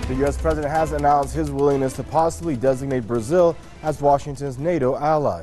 The U.S. president has announced his willingness to possibly designate Brazil as Washington's NATO ally.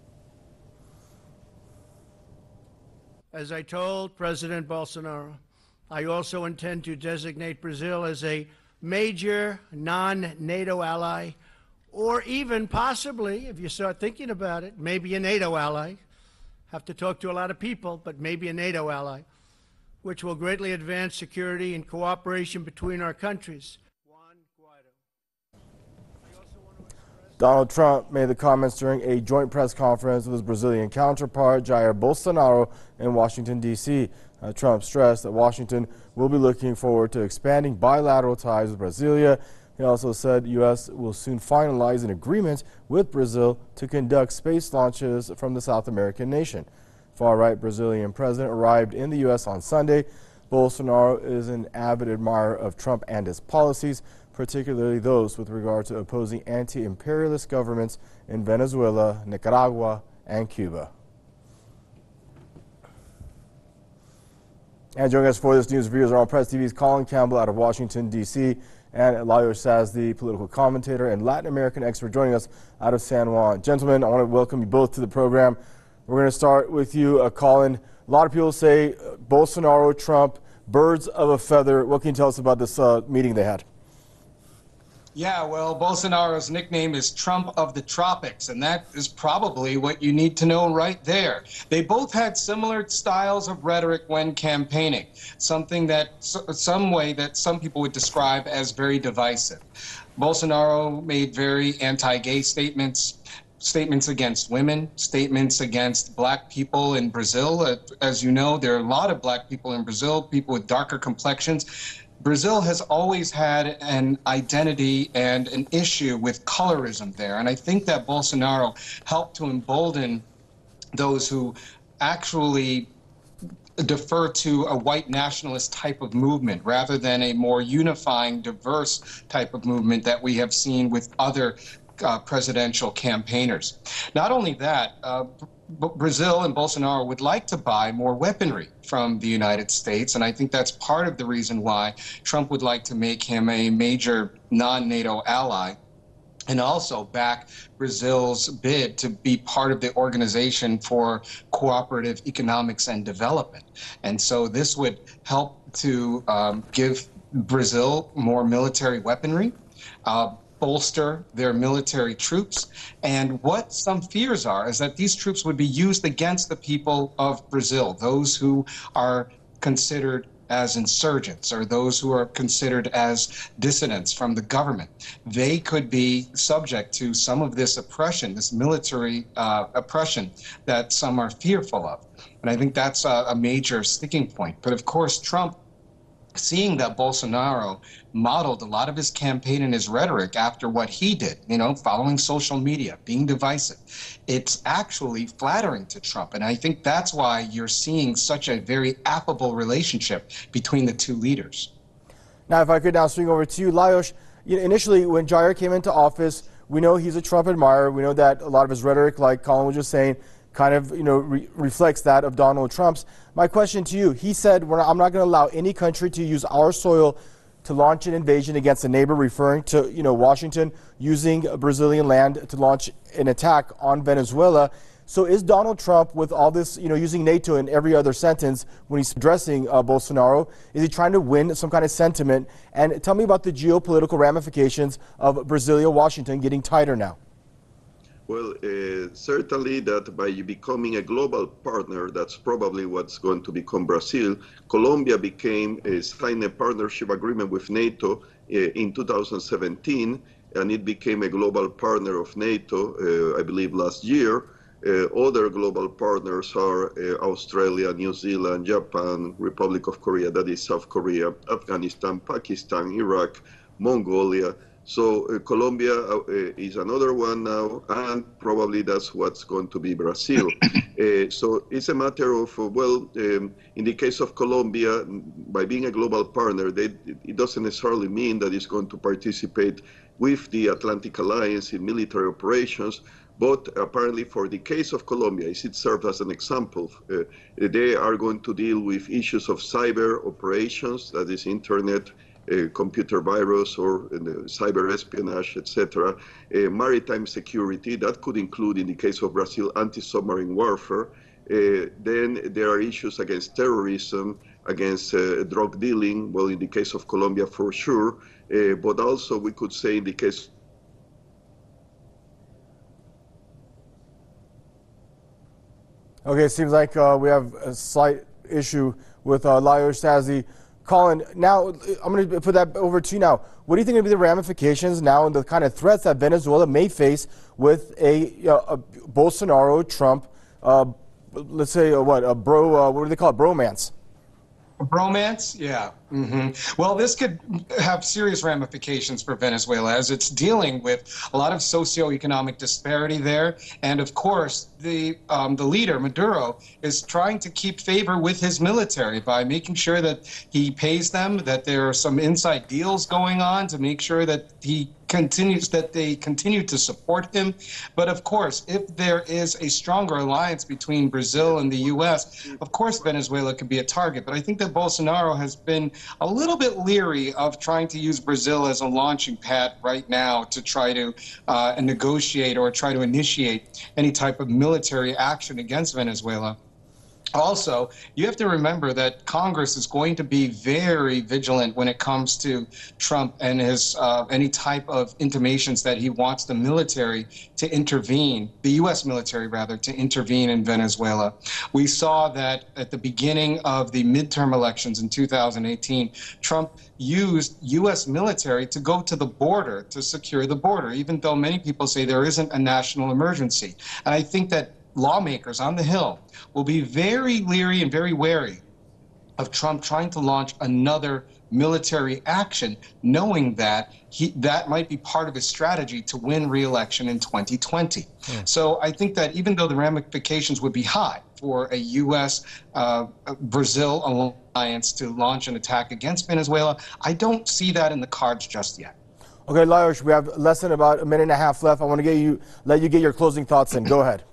As I told President Bolsonaro, I also intend to designate Brazil as a major non-NATO ally, or even possibly, if you start thinking about it, maybe a NATO ally. Have to talk to a lot of people, but maybe a NATO ally, which will greatly advance security and cooperation between our countries. Juan Guaido. Donald Trump made the comments during a joint press conference with his Brazilian counterpart, Jair Bolsonaro, in Washington, D.C. Trump stressed that Washington will be looking forward to expanding bilateral ties with Brasilia. He also said the U.S. will soon finalize an agreement with Brazil to conduct space launches from the South American nation. Far-right Brazilian president arrived in the U.S. on Sunday. Bolsonaro is an avid admirer of Trump and his policies, particularly those with regard to opposing anti-imperialist governments in Venezuela, Nicaragua, and Cuba. And joining us for this news, viewers are on Press TV's Colin Campbell out of Washington, D.C., and Lajos Sazdi, political commentator and Latin American expert, joining us out of San Juan. Gentlemen, I want to welcome you both to the program. We're going to start with you, Colin. A lot of people say Bolsonaro, Trump, birds of a feather. What can you tell us about this meeting they had? Yeah, well, Bolsonaro's nickname is Trump of the Tropics, and that is probably what you need to know right there. They both had similar styles of rhetoric when campaigning, something that, some way that some people would describe as very divisive. Bolsonaro made very anti-gay statements, statements against women, statements against black people in Brazil. As you know, there are a lot of black people in Brazil, people with darker complexions. Brazil has always had an identity and an issue with colorism there. And I think that Bolsonaro helped to embolden those who actually defer to a white nationalist type of movement rather than a more unifying, diverse type of movement that we have seen with other presidential campaigners. Not only that, Brazil and Bolsonaro would like to buy more weaponry from the United States, and I think that's part of the reason why Trump would like to make him a major non-NATO ally, and also back Brazil's bid to be part of the Organization for Cooperative Economics and Development. And so this would help to give Brazil more military weaponry, bolster their military troops. And what some fears are is that these troops would be used against the people of Brazil, those who are considered as insurgents or those who are considered as dissidents from the government. They could be subject to some of this oppression, this military oppression that some are fearful of. And I think that's a major sticking point. But of course, Trump, seeing that Bolsonaro modeled a lot of his campaign and his rhetoric after what he did, following social media, being divisive, it's actually flattering to Trump. And I think that's why you're seeing such a very affable relationship between the two leaders. Now, if I could now swing over to you, Lajos, initially when Jair came into office, we know he's a Trump admirer. We know that a lot of his rhetoric, like Colin was just saying, kind of, reflects that of Donald Trump's. My question to you, he said, I'm not going to allow any country to use our soil to launch an invasion against a neighbor, referring to, Washington using Brazilian land to launch an attack on Venezuela. So is Donald Trump, with all this, using NATO in every other sentence when he's addressing Bolsonaro, is he trying to win some kind of sentiment? And tell me about the geopolitical ramifications of Brasilia-Washington getting tighter now. Well, certainly that by becoming a global partner, that's probably what's going to become Brazil. Colombia signed a partnership agreement with NATO in 2017, and it became a global partner of NATO, I believe, last year. Other global partners are Australia, New Zealand, Japan, Republic of Korea, that is South Korea, Afghanistan, Pakistan, Iraq, Mongolia. So Colombia is another one now, and probably that's what's going to be Brazil. So it's a matter of, in the case of Colombia, by being a global partner, it doesn't necessarily mean that it's going to participate with the Atlantic Alliance in military operations. But apparently for the case of Colombia, it serves as an example. They are going to deal with issues of cyber operations, that is internet computer virus or cyber espionage, etc. Maritime security, that could include, in the case of Brazil, anti-submarine warfare. Then there are issues against terrorism, against drug dealing, well, in the case of Colombia for sure, but also we could say in the case. Okay, it seems like we have a slight issue with Lajos Stasi. Colin, now I'm going to put that over to you now. What do you think are going to be the ramifications now and the kind of threats that Venezuela may face with a Bolsonaro-Trump, let's say, what do they call it, bromance? Bromance? Yeah. Well, this could have serious ramifications for Venezuela as it's dealing with a lot of socioeconomic disparity there. And of course, the leader, Maduro, is trying to keep favor with his military by making sure that he pays them, that there are some inside deals going on to make sure that they continue to support him. But of course, if there is a stronger alliance between Brazil and the U.S., of course, Venezuela could be a target. But I think that Bolsonaro has been a little bit leery of trying to use Brazil as a launching pad right now to try to negotiate or try to initiate any type of military action against Venezuela. Also, you have to remember that Congress is going to be very vigilant when it comes to Trump and his any type of intimations that he wants the military to intervene, the U.S. military rather, to intervene in Venezuela. We saw that at the beginning of the midterm elections in 2018, Trump used U.S. military to go to the border to secure the border, even though many people say there isn't a national emergency. And I think that lawmakers on the Hill will be very leery and very wary of Trump trying to launch another military action, knowing that that might be part of his strategy to win re-election in 2020. Yeah. So I think that even though the ramifications would be high for a U.S.-Brazil alliance to launch an attack against Venezuela, I don't see that in the cards just yet. Okay, Lajos, we have less than about a minute and a half left. I want to let you get your closing thoughts in. Go ahead.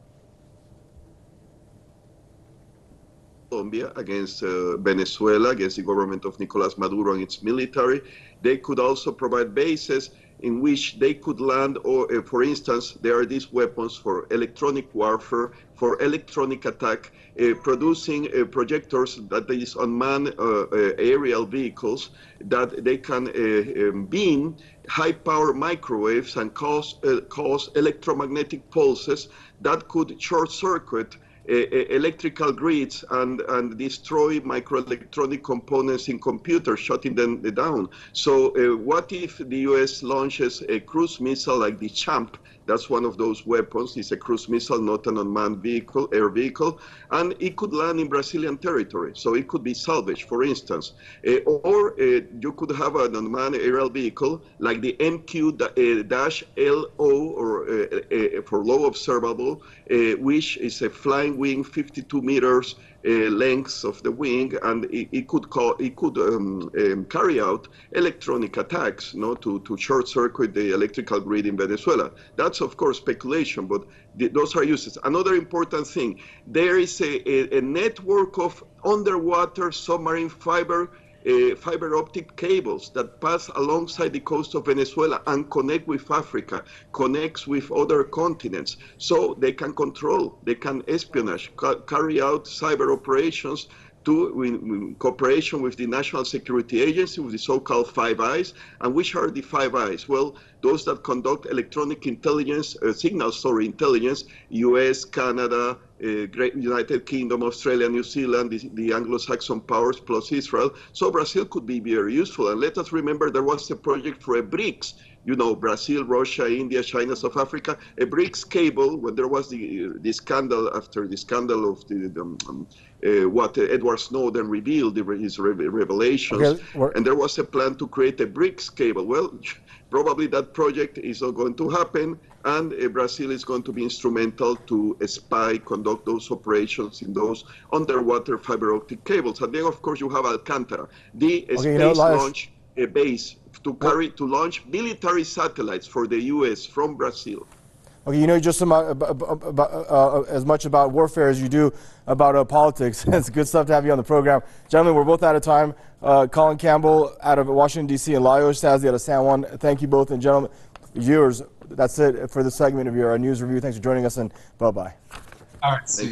Colombia against Venezuela, against the government of Nicolas Maduro and its military. They could also provide bases in which they could land, or for instance, there are these weapons for electronic warfare, for electronic attack, producing projectors that is unmanned aerial vehicles that they can beam high-power microwaves and cause electromagnetic pulses that could short-circuit electrical grids and destroy microelectronic components in computers, shutting them down. So what if the U.S. launches a cruise missile like the Champ? That's one of those weapons. It's a cruise missile, not an unmanned vehicle, air vehicle, and it could land in Brazilian territory. So it could be salvaged, for instance. Or you could have an unmanned aerial vehicle like the MQ-LO, or for low observable, which is a flying wing, 52 meters lengths of the wing, and it could carry out electronic attacks, to short circuit the electrical grid in Venezuela. That's of course speculation, but those are uses. Another important thing: there is a network of underwater submarine fiber optic cables that pass alongside the coast of Venezuela and connect with Africa, connects with other continents. So they can control, they can espionage, carry out cyber operations in cooperation with the National Security Agency, with the so-called Five Eyes. And which are the Five Eyes? Well, those that conduct electronic intelligence, signal story intelligence, US, Canada, Great United Kingdom, Australia, New Zealand, the Anglo-Saxon powers plus Israel. So Brazil could be very useful. And let us remember there was a project for a BRICS, Brazil, Russia, India, China, South Africa, a BRICS cable, when there was the scandal, after the scandal of what Edward Snowden revealed, his revelations, okay. And there was a plan to create a BRICS cable. Well, probably that project is not going to happen, and Brazil is going to be instrumental to conduct those operations in those underwater fiber optic cables. And then, of course, you have Alcantara, the space launch base to launch military satellites for the U.S. from Brazil. Okay, you know just as much about warfare as you do about politics. It's good stuff to have you on the program. Gentlemen, we're both out of time. Colin Campbell out of Washington, D.C., and Lajos Stazny out of San Juan. Thank you both. And gentlemen, viewers, that's it for this segment of your news review. Thanks for joining us, and bye-bye. All right, see you.